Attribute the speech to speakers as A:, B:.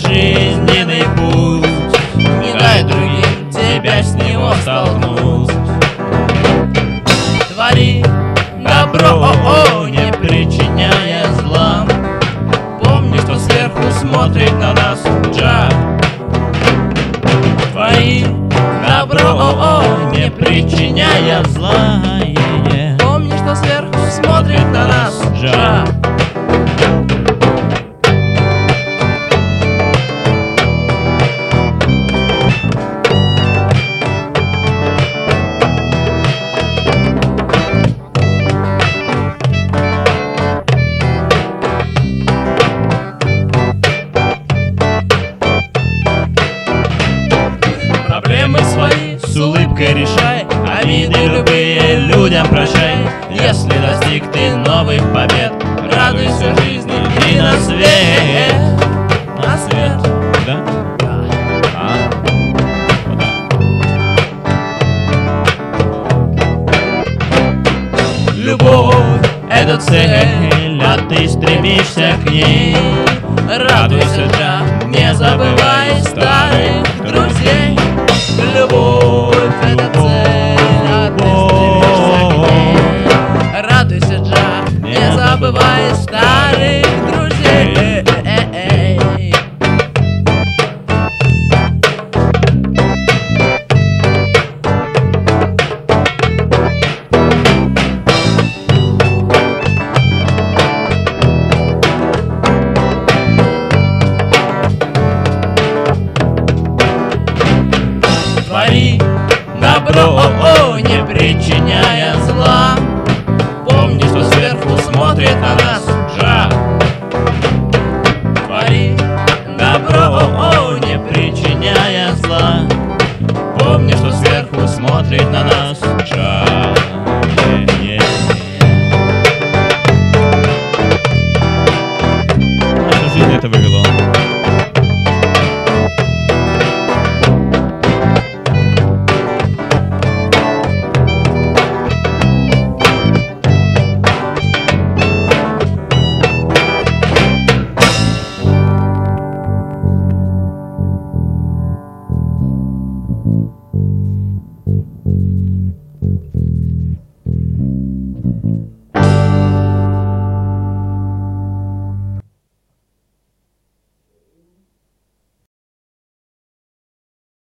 A: жизненный путь, не дай другим тебя с него столкнуть. Твори добро, не причиняя зла, помни, что сверху смотрит на нас Джа. Твори добро, не причиняя зла, помни, что сверху смотрит на нас Джа. Проблемы свои с улыбкой решай, обиды любые людям прощай. Если достиг ты новых побед, радуйся жизни и на свет. На свет.
B: Да?
A: Любовь — это цель, а ты стремишься к ней. Радуйся, Джа, не забывай старых друзей. Любовь — это цель, а ты стремишься к ней. Радуйся, Джа, не забывай старых друзей. Твори добро, не причиняя зла, помни, что сверху смотрит на нас Джа. Твори добро, не причиняя зла, помни, что сверху смотрит на нас Джа.
B: Наша жизнь это вывело.